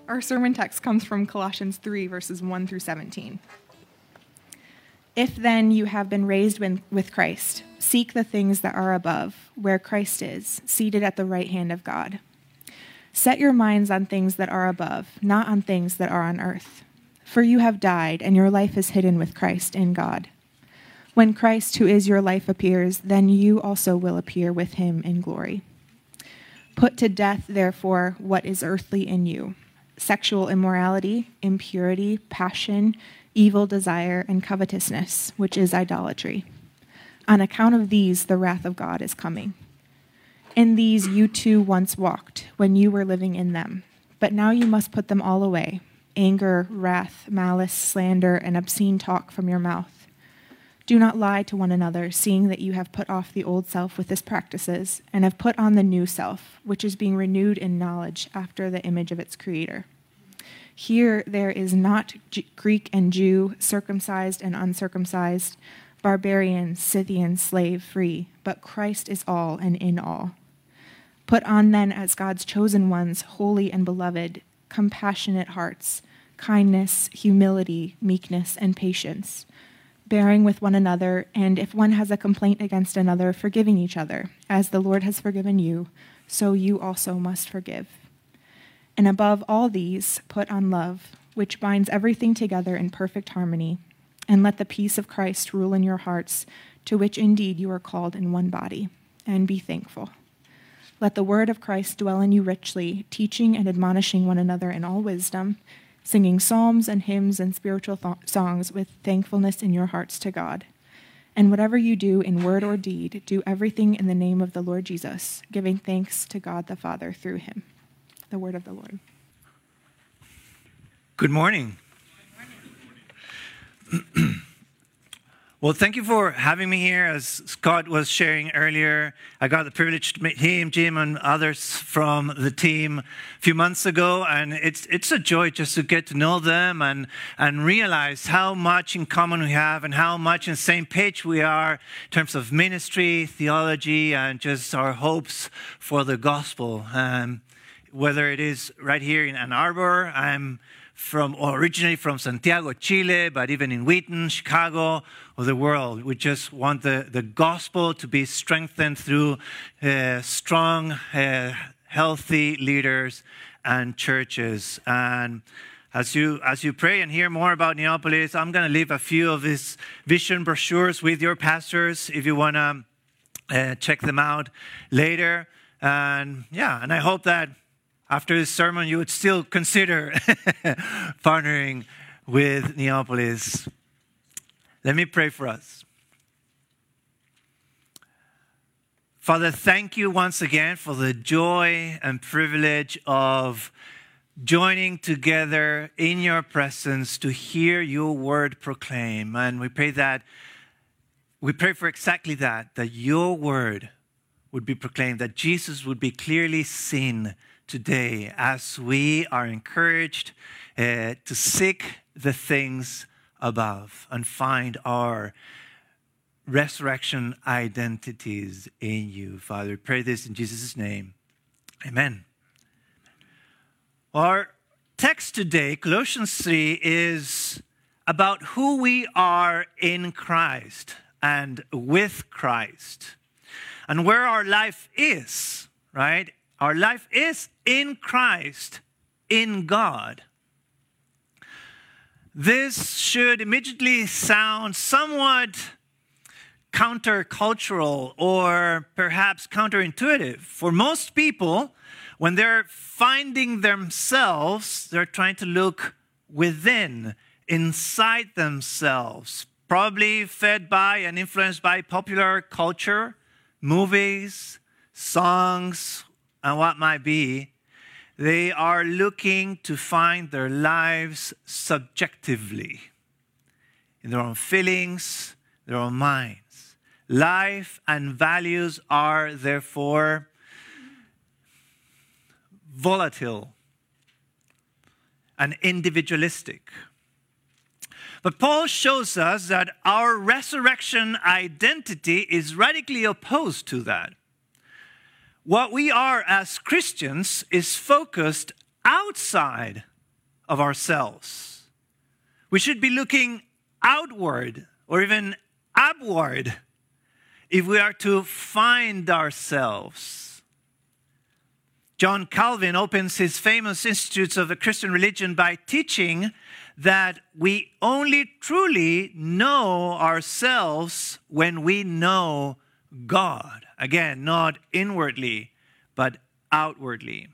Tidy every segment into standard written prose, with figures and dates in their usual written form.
Our sermon text comes from Colossians 3, verses 1 through 17. If then you have been raised with Christ, seek the things that are above, where Christ is, seated at the right hand of God. Set your minds on things that are above, not on things that are on earth. For you have died, and your life is hidden with Christ in God. When Christ, who is your life, appears, then you also will appear with him in glory. Put to death, therefore, what is earthly in you: sexual immorality, impurity, passion, evil desire, and covetousness, which is idolatry. On account of these, the wrath of God is coming. In these you too once walked, when you were living in them. But now you must put them all away: anger, wrath, malice, slander, and obscene talk from your mouth. Do not lie to one another, seeing that you have put off the old self with its practices, and have put on the new self, which is being renewed in knowledge after the image of its creator. Here there is not Greek and Jew, circumcised and uncircumcised, barbarian, Scythian, slave, free, but Christ is all and in all. Put on then as God's chosen ones, holy and beloved, compassionate hearts, kindness, humility, meekness, and patience, bearing with one another, and if one has a complaint against another, forgiving each other. As the Lord has forgiven you, so you also must forgive. And above all these, put on love, which binds everything together in perfect harmony, and let the peace of Christ rule in your hearts, to which indeed you are called in one body, and be thankful. Let the word of Christ dwell in you richly, teaching and admonishing one another in all wisdom, singing psalms and hymns and spiritual songs with thankfulness in your hearts to God. And whatever you do in word or deed, do everything in the name of the Lord Jesus, giving thanks to God the Father through him. The word of the Lord. Good morning. Well, thank you for having me here. As Scott was sharing earlier, I got the privilege to meet him, Jim, and others from the team a few months ago, and it's a joy just to get to know them and realize how much in common we have and how much on the same page we are in terms of ministry, theology, and just our hopes for the gospel. Whether it is right here in Ann Arbor, I'm originally from Santiago, Chile, but even in Wheaton, Chicago, or the world, we just want the gospel to be strengthened through strong, healthy leaders and churches. And as you pray and hear more about Neapolis, I'm going to leave a few of these vision brochures with your pastors if you want to check them out later. And I hope that after this sermon, you would still consider partnering with Neapolis. Let me pray for us. Father, thank you once again for the joy and privilege of joining together in your presence to hear your word proclaimed. And we pray for exactly that your word would be proclaimed, that Jesus would be clearly seen today as we are encouraged to seek the things above and find our resurrection identities in you. Father, we pray this in Jesus' name. Amen. Our text today, Colossians 3, is about who we are in Christ and with Christ and where our life is, right? Our life is in Christ, in God. This should immediately sound somewhat countercultural or perhaps counterintuitive. For most people, when they're finding themselves, they're trying to look within, inside themselves, probably fed by and influenced by popular culture, movies, songs, and what might be. They are looking to find their lives subjectively, in their own feelings, their own minds. Life and values are therefore volatile and individualistic. But Paul shows us that our resurrection identity is radically opposed to that. What we are as Christians is focused outside of ourselves. We should be looking outward or even upward if we are to find ourselves. John Calvin opens his famous Institutes of the Christian Religion by teaching that we only truly know ourselves when we know God. Again, not inwardly, but outwardly.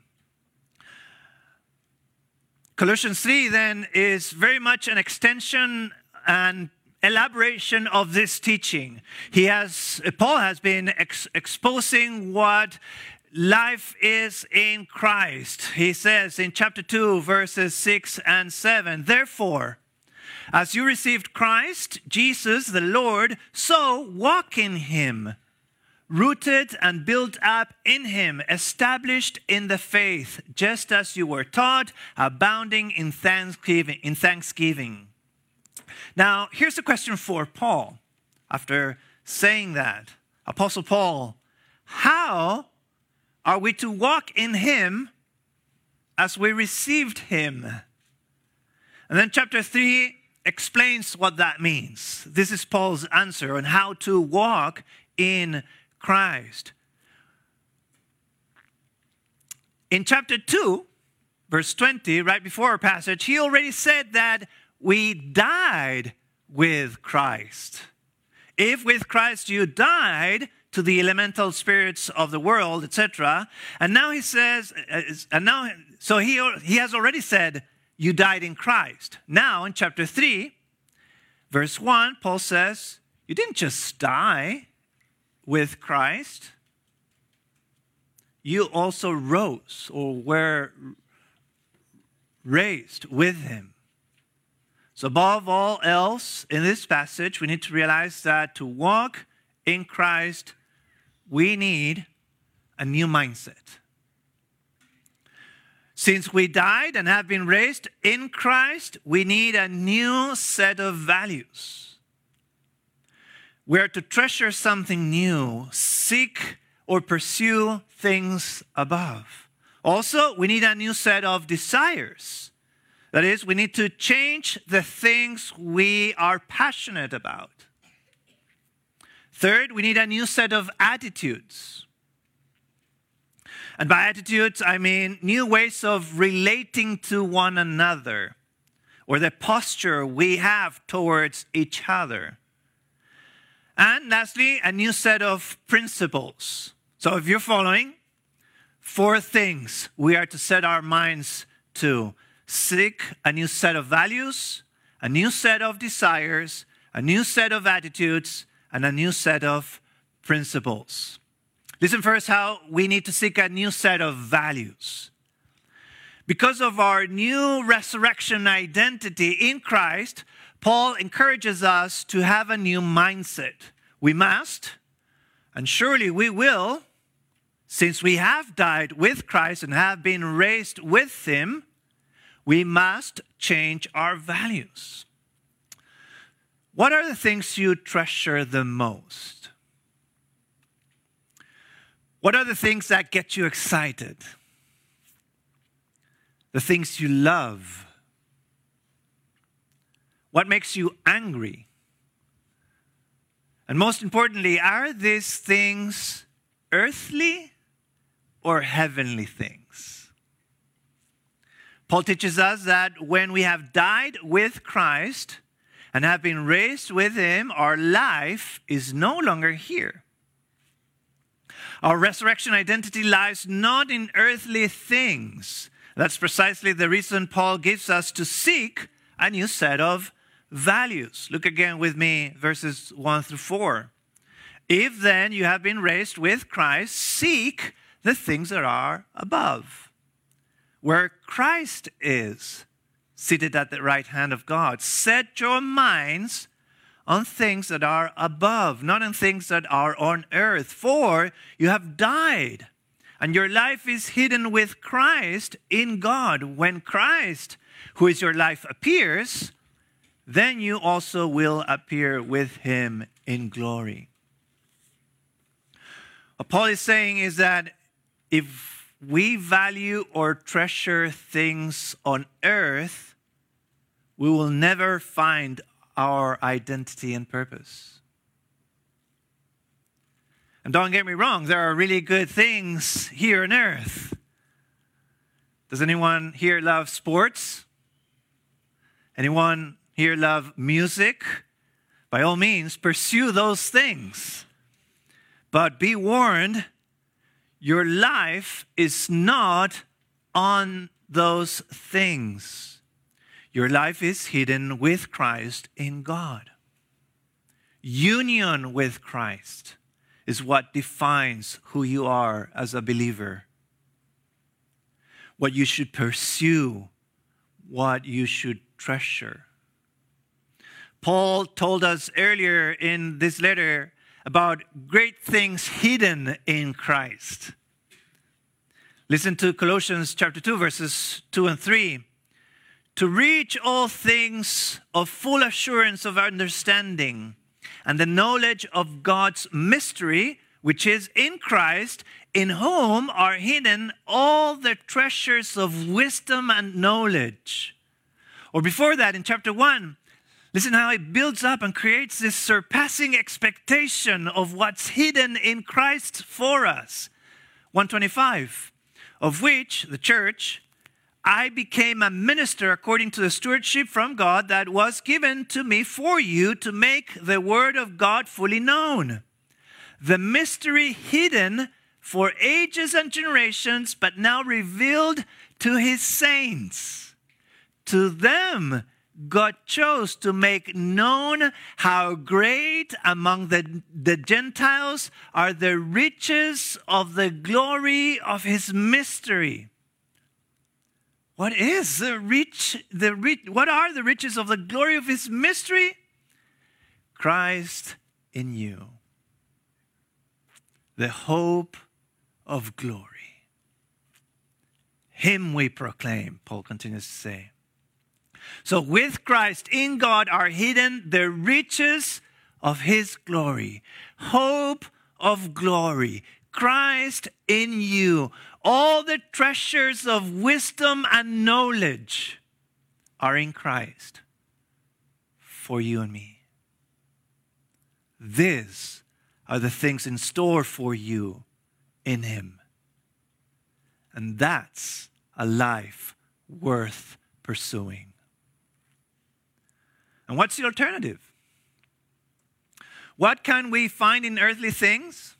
Colossians 3 then is very much an extension and elaboration of this teaching. Paul has been exposing what life is in Christ. He says in chapter 2, verses 6 and 7, "Therefore, as you received Christ, Jesus the Lord, so walk in him, rooted and built up in him, established in the faith, just as you were taught, abounding in thanksgiving." Now, here's a question for Paul. After saying that, Apostle Paul, how are we to walk in him as we received him? And then chapter 3 explains what that means. This is Paul's answer on how to walk in Christ. In chapter 2, verse 20, right before our passage, he already said that we died with Christ. If with Christ you died to the elemental spirits of the world, etc. And now he says, he has already said, you died in Christ. Now in chapter 3, verse 1, Paul says, you didn't just die with Christ. You also rose or were raised with him. So above all else, in this passage, we need to realize that to walk in Christ, we need a new mindset. Since we died and have been raised in Christ, we need a new set of values. We are to treasure something new, seek or pursue things above. Also, we need a new set of desires. That is, we need to change the things we are passionate about. Third, we need a new set of attitudes. And by attitudes, I mean new ways of relating to one another, or the posture we have towards each other. And lastly, a new set of principles. So if you're following, 4 things we are to set our minds to. Seek a new set of values, a new set of desires, a new set of attitudes, and a new set of principles. Listen first how we need to seek a new set of values. Because of our new resurrection identity in Christ, Paul encourages us to have a new mindset. We must, and surely we will, since we have died with Christ and have been raised with him, we must change our values. What are the things you treasure the most? What are the things that get you excited? The things you love? What makes you angry? And most importantly, are these things earthly or heavenly things? Paul teaches us that when we have died with Christ and have been raised with him, our life is no longer here. Our resurrection identity lies not in earthly things. That's precisely the reason Paul gives us to seek a new set of values. Look again with me, verses 1 through 4. If then you have been raised with Christ, seek the things that are above, where Christ is, seated at the right hand of God. Set your minds on things that are above, not on things that are on earth. For you have died, and your life is hidden with Christ in God. When Christ, who is your life, appears, then you also will appear with him in glory. What Paul is saying is that if we value or treasure things on earth, we will never find our identity and purpose. And don't get me wrong, there are really good things here on earth. Does anyone here love sports? Anyone here love music? By all means, pursue those things. But be warned, your life is not on those things. Your life is hidden with Christ in God. Union with Christ is what defines who you are as a believer. What you should pursue, what you should treasure. Paul told us earlier in this letter about great things hidden in Christ. Listen to Colossians chapter 2, verses 2 and 3. To reach all things of full assurance of understanding and the knowledge of God's mystery, which is in Christ, in whom are hidden all the treasures of wisdom and knowledge. Or before that, in chapter 1, listen how it builds up and creates this surpassing expectation of what's hidden in Christ for us. 125, of which, the church, I became a minister according to the stewardship from God that was given to me for you to make the word of God fully known. The mystery hidden for ages and generations, but now revealed to his saints. To them, God chose to make known how great among the Gentiles are the riches of the glory of his mystery. What is what are the riches of the glory of his mystery? Christ in you, the hope of glory. Him we proclaim, Paul continues to say. So with Christ in God are hidden the riches of his glory, hope of glory, Christ in you. All the treasures of wisdom and knowledge are in Christ for you and me. These are the things in store for you in him. And that's a life worth pursuing. And what's the alternative? What can we find in earthly things?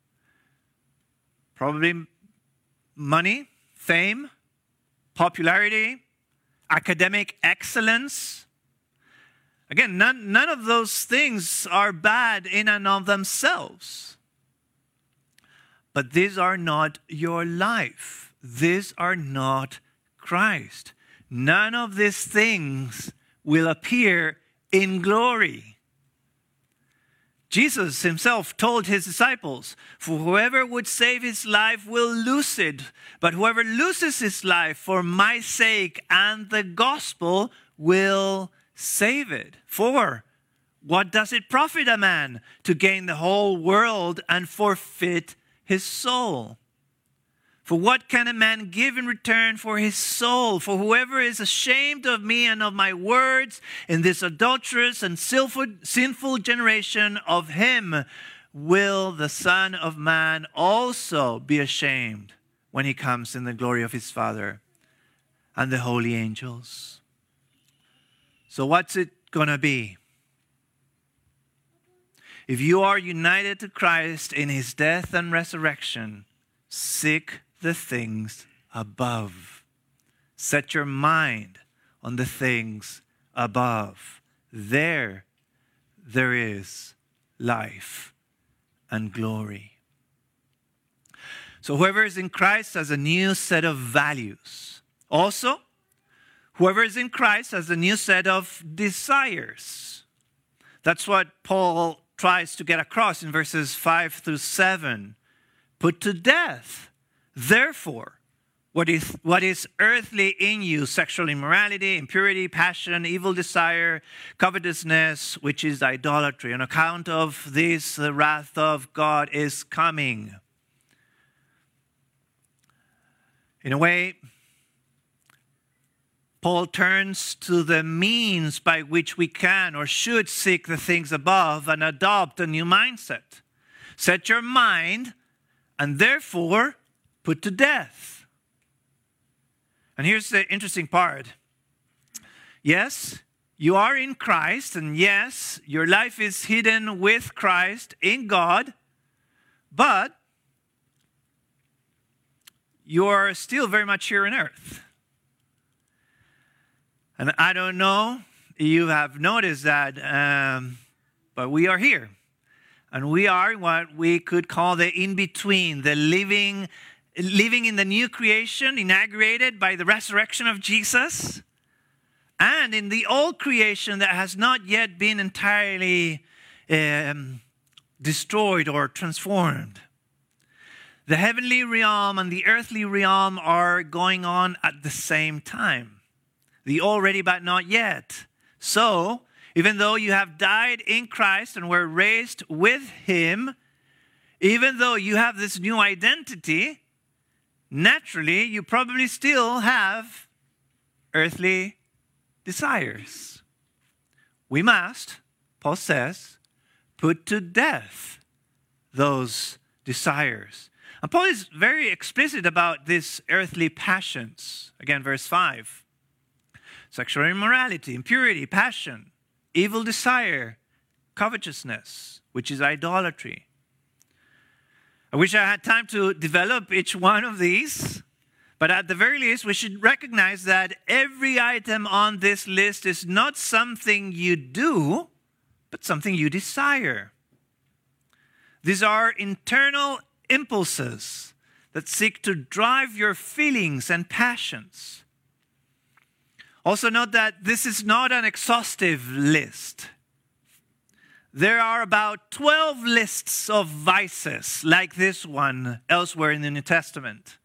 Probably money, fame, popularity, academic excellence. Again, none of those things are bad in and of themselves. But these are not your life. These are not Christ. None of these things will appear in glory. Jesus himself told his disciples, for whoever would save his life will lose it, but whoever loses his life for my sake and the gospel will save it. For what does it profit a man to gain the whole world and forfeit his soul? For what can a man give in return for his soul? For whoever is ashamed of me and of my words in this adulterous and sinful generation, of him will the Son of Man also be ashamed when he comes in the glory of his Father and the holy angels. So what's it going to be? If you are united to Christ in his death and resurrection, seek the things above. Set your mind on the things above. There is life and glory. So whoever is in Christ has a new set of values. Also, whoever is in Christ has a new set of desires. That's what Paul tries to get across in verses 5 through 7. Put to death, therefore, what is earthly in you, sexual immorality, impurity, passion, evil desire, covetousness, which is idolatry. On account of this, the wrath of God is coming. In a way, Paul turns to the means by which we can or should seek the things above and adopt a new mindset. Set your mind and therefore put to death. And here's the interesting part. Yes, you are in Christ, and yes, your life is hidden with Christ in God, but you are still very much here on earth. And I don't know if you have noticed that, but we are here. And we are what we could call the in-between, the living in the new creation inaugurated by the resurrection of Jesus, and in the old creation that has not yet been entirely destroyed or transformed. The heavenly realm and the earthly realm are going on at the same time. The already but not yet. So, even though you have died in Christ and were raised with Him, even though you have this new identity, naturally you probably still have earthly desires. We must, Paul says, put to death those desires. And Paul is very explicit about these earthly passions. Again, verse 5. Sexual immorality, impurity, passion, evil desire, covetousness, which is idolatry. I wish I had time to develop each one of these, but at the very least, we should recognize that every item on this list is not something you do, but something you desire. These are internal impulses that seek to drive your feelings and passions. Also note that this is not an exhaustive list. There are about 12 lists of vices like this one elsewhere in the New Testament.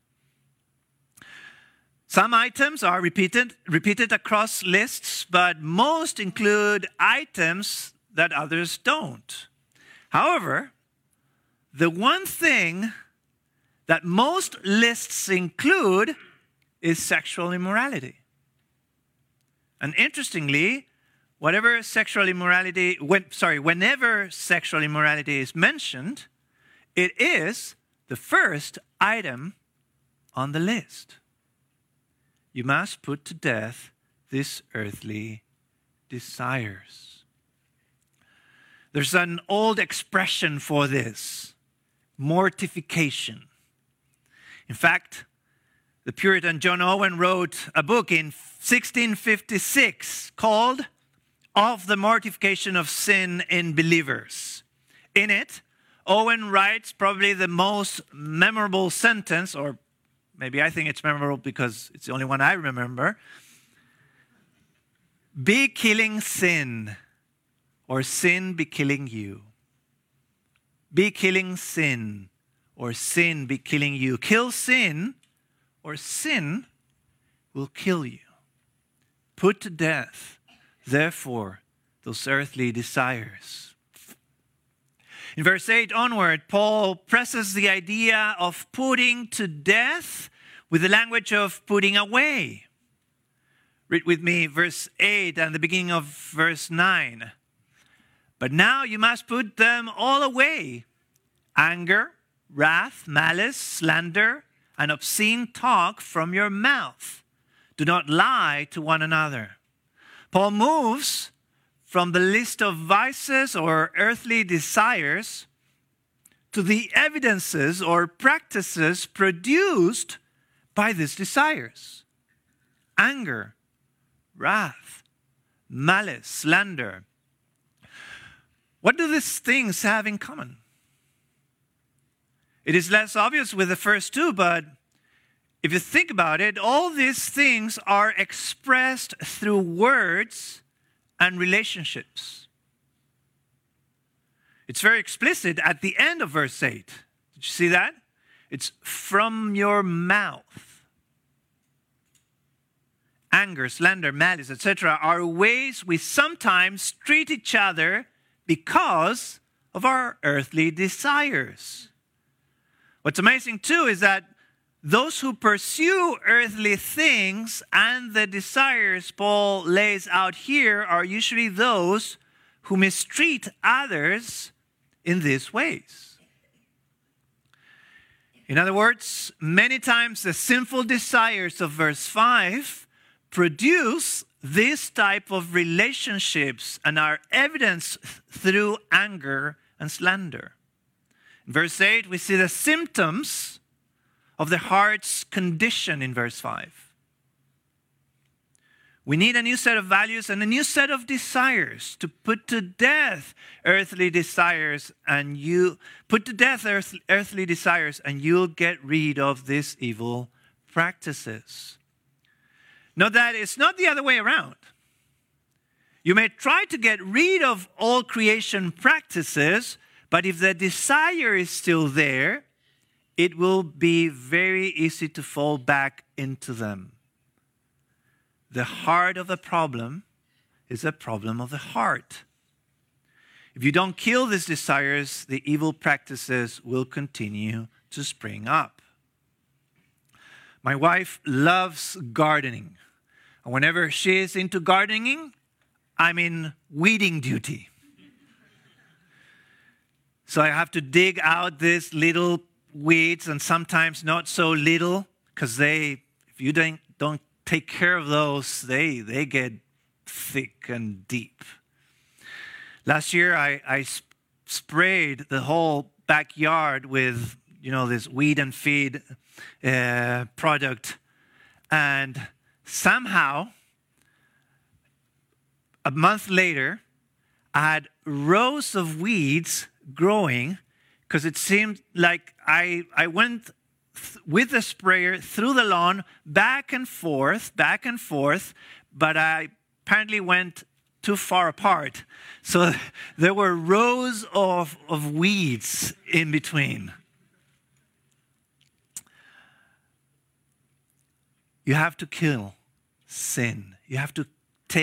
Some items are repeated across lists, but most include items that others don't. However, the one thing that most lists include is sexual immorality. And interestingly, whenever sexual immorality is mentioned, it is the first item on the list. You must put to death these earthly desires. There's an old expression for this, mortification. In fact, the Puritan John Owen wrote a book in 1656 called Of the Mortification of Sin in Believers. In it, Owen writes probably the most memorable sentence, or maybe I think it's memorable because it's the only one I remember. Be killing sin, or sin be killing you. Be killing sin, or sin be killing you. Kill sin, or sin will kill you. Put to death, therefore, those earthly desires. In verse 8 onward, Paul presses the idea of putting to death with the language of putting away. Read with me verse 8 and the beginning of verse 9. But now you must put them all away. Anger, wrath, malice, slander, and obscene talk from your mouth. Do not lie to one another. Paul moves from the list of vices or earthly desires to the evidences or practices produced by these desires. Anger, wrath, malice, slander. What do these things have in common? It is less obvious with the first two, but if you think about it, all these things are expressed through words and relationships. It's very explicit at the end of verse 8. Did you see that? It's from your mouth. Anger, slander, malice, etc. are ways we sometimes treat each other because of our earthly desires. What's amazing too is that those who pursue earthly things and the desires Paul lays out here are usually those who mistreat others in these ways. In other words, many times the sinful desires of verse 5 produce this type of relationships and are evidenced through anger and slander. In verse 8, we see the symptoms of the heart's condition in verse 5. We need a new set of values and a new set of desires to put to death earthly desires, and earthly desires, and you'll get rid of these evil practices. Note that it's not the other way around. You may try to get rid of all creation practices, but if the desire is still there, it will be very easy to fall back into them. The heart of the problem is a problem of the heart. If you don't kill these desires, the evil practices will continue to spring up. My wife loves gardening. And whenever she is into gardening, I'm in weeding duty. So I have to dig out these little weeds, and sometimes not so little, because if you don't take care of those, they get thick and deep. Last year, I sprayed the whole backyard with, this weed and feed product, and somehow, a month later, I had rows of weeds growing, because it seemed like I went with the sprayer through the lawn, back and forth, but I apparently went too far apart. So there were rows of weeds in between. You have to kill sin. You have to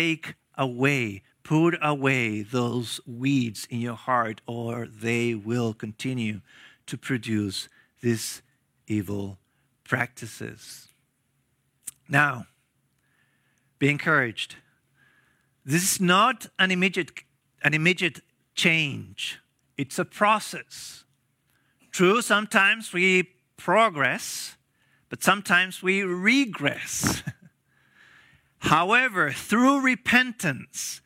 put away those weeds in your heart, or they will continue to produce these evil practices. Now, be encouraged. This is not an immediate change. It's a process. True, sometimes we progress, but sometimes we regress. However, through repentance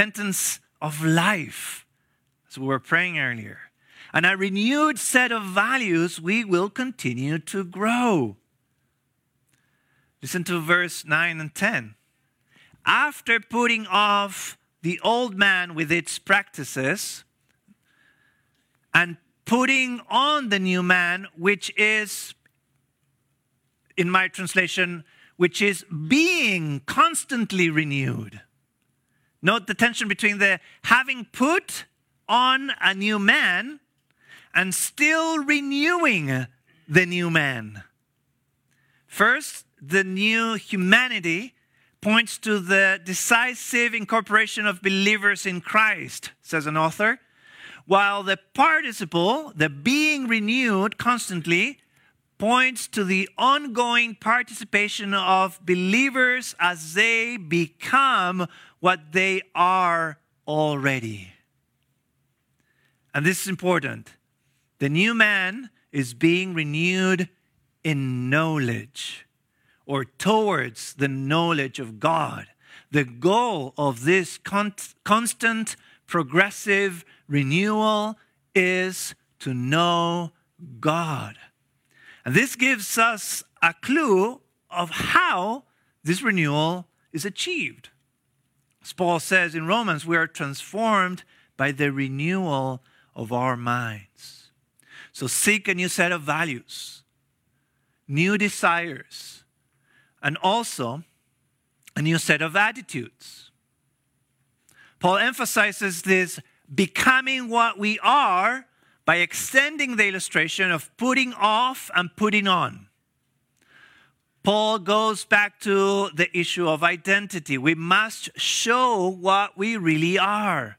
of life, as we were praying earlier, and a renewed set of values, we will continue to grow. Listen to verse 9 and 10. After putting off the old man with its practices and putting on the new man, which is, in my translation, which is being constantly renewed. Note the tension between the having put on a new man and still renewing the new man. First, the new humanity points to the decisive incorporation of believers in Christ, says an author, while the participle, the being renewed constantly, points to the ongoing participation of believers as they become what they are already. And this is important. The new man is being renewed in knowledge, or towards the knowledge of God. The goal of this constant, progressive renewal is to know God. And this gives us a clue of how this renewal is achieved. As Paul says in Romans, we are transformed by the renewal of our minds. So seek a new set of values, new desires, and also a new set of attitudes. Paul emphasizes this becoming what we are by extending the illustration of putting off and putting on. Paul goes back to the issue of identity. We must show what we really are.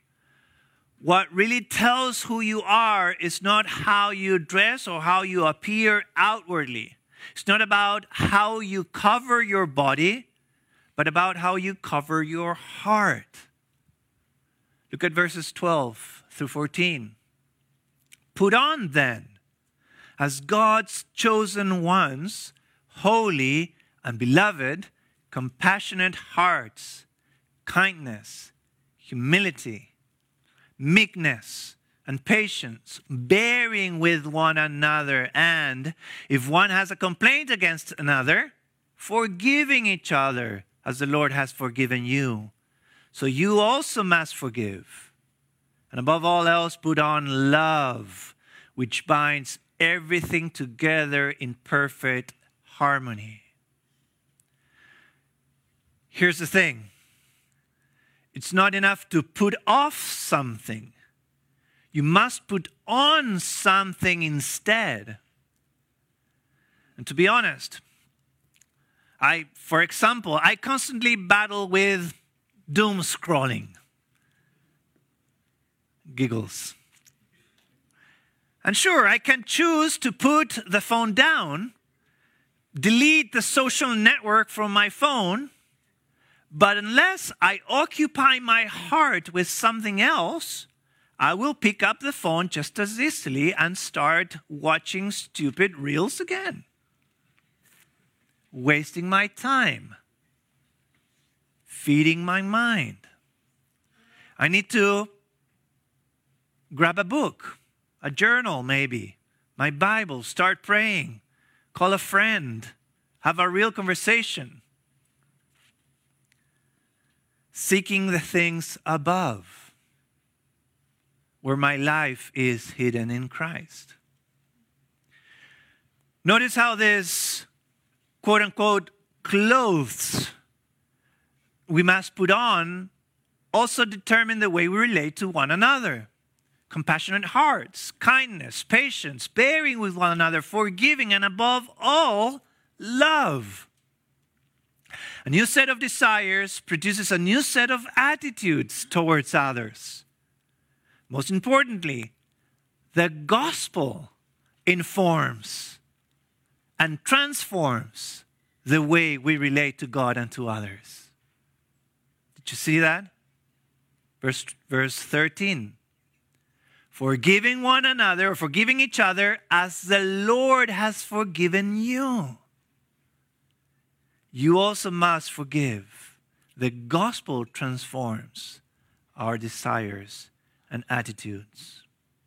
What really tells who you are is not how you dress or how you appear outwardly. It's not about how you cover your body, but about how you cover your heart. Look at verses 12 through 14. Put on then, as God's chosen ones, holy and beloved, compassionate hearts, kindness, humility, meekness, and patience, bearing with one another, and if one has a complaint against another, forgiving each other as the Lord has forgiven you. So you also must forgive. And above all else, put on love, which binds everything together in perfect harmony. Here's the thing. It's not enough to put off something. You must put on something instead. And to be honest, for example, I constantly battle with doom scrolling. Giggles. And sure, I can choose to put the phone down, delete the social network from my phone, but unless I occupy my heart with something else, I will pick up the phone just as easily and start watching stupid reels again. Wasting my time. Feeding my mind. I need to grab a book, a journal maybe, my Bible, start praying, call a friend, have a real conversation. Seeking the things above, where my life is hidden in Christ. Notice how this quote-unquote clothes we must put on also determine the way we relate to one another. Compassionate hearts, kindness, patience, bearing with one another, forgiving, and above all, love. A new set of desires produces a new set of attitudes towards others. Most importantly, the gospel informs and transforms the way we relate to God and to others. Did you see that? Verse 13. Forgiving one another, or forgiving each other, as the Lord has forgiven you. You also must forgive. The gospel transforms our desires and attitudes.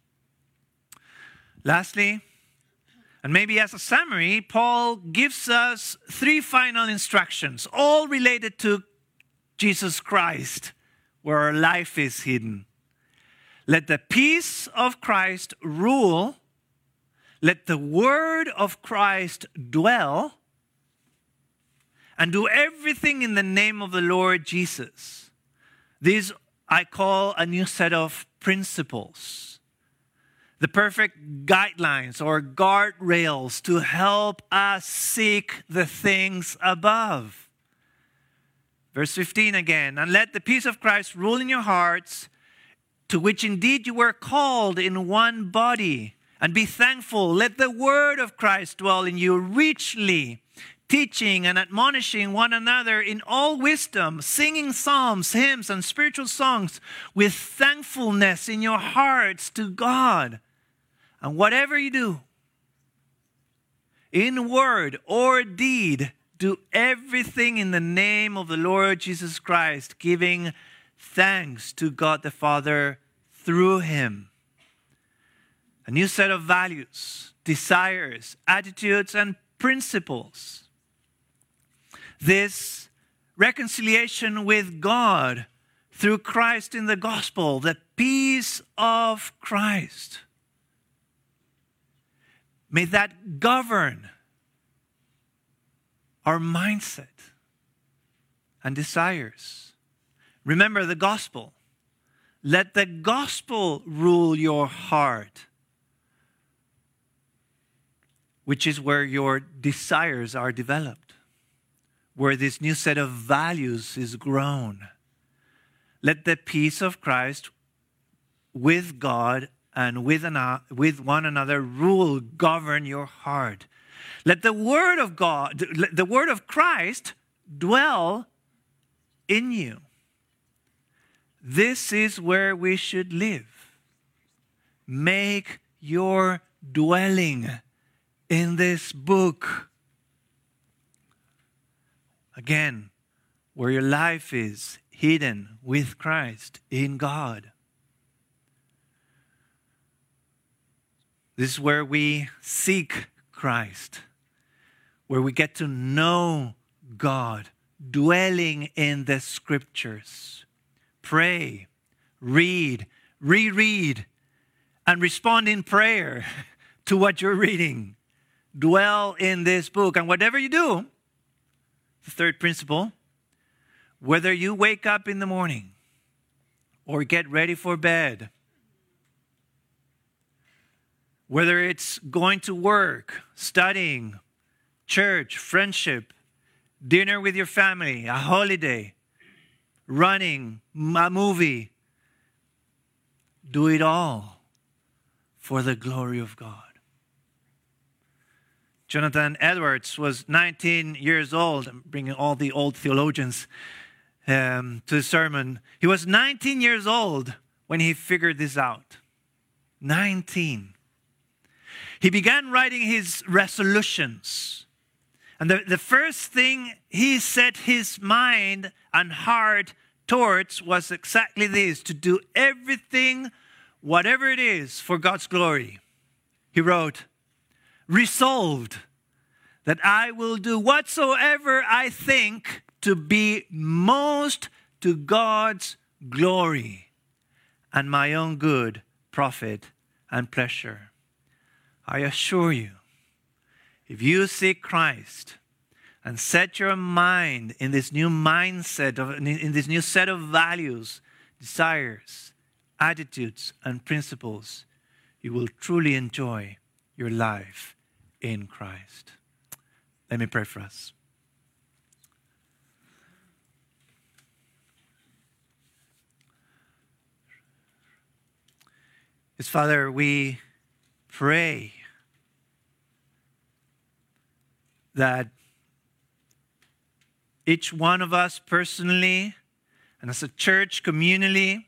Lastly, and maybe as a summary, Paul gives us 3 final instructions, all related to Jesus Christ, where our life is hidden. Let the peace of Christ rule. Let the word of Christ dwell. And do everything in the name of the Lord Jesus. These I call a new set of principles. The perfect guidelines or guardrails to help us seek the things above. Verse 15 again. And let the peace of Christ rule in your hearts, to which indeed you were called in one body. And be thankful. Let the word of Christ dwell in you richly, teaching and admonishing one another in all wisdom, singing psalms, hymns, and spiritual songs with thankfulness in your hearts to God. And whatever you do, in word or deed, do everything in the name of the Lord Jesus Christ, giving thanks to God the Father through him. A new set of values, desires, attitudes, and principles. This reconciliation with God through Christ in the gospel, the peace of Christ. May that govern our mindset and desires. Remember the gospel. Let the gospel rule your heart, which is where your desires are developed, where this new set of values is grown. Let the peace of Christ with God and with one another rule, govern your heart. Let the word of God, the word of Christ dwell in you. This is where we should live. Make your dwelling in this book. Again, where your life is hidden with Christ in God. This is where we seek Christ, where we get to know God, dwelling in the Scriptures. Pray, read, reread, and respond in prayer to what you're reading. Dwell in this book. And whatever you do, the third principle, whether you wake up in the morning or get ready for bed, whether it's going to work, studying, church, friendship, dinner with your family, a holiday, running, a movie, do it all for the glory of God. Jonathan Edwards was 19 years old. I'm bringing all the old theologians to the sermon. He was 19 years old when he figured this out. 19. He began writing his resolutions. And the first thing he set his mind and heart towards was exactly this: to do everything, whatever it is, for God's glory. He wrote, resolved that I will do whatsoever I think to be most to God's glory and my own good, profit, and pleasure. I assure you, if you seek Christ and set your mind in this new mindset, in this new set of values, desires, attitudes, and principles, you will truly enjoy your life in Christ. Let me pray for us. Yes, Father, we pray that each one of us personally and as a church communally,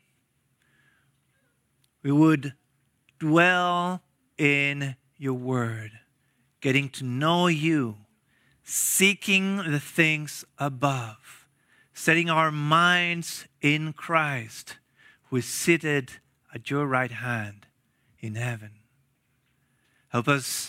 we would dwell in your word, getting to know you, seeking the things above, setting our minds in Christ, who is seated at your right hand in heaven. Help us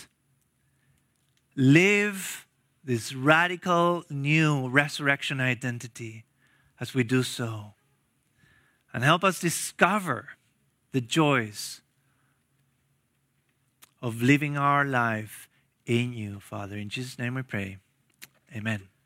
live this radical new resurrection identity as we do so. And help us discover the joys of living our life in you, Father. In Jesus' name we pray. Amen.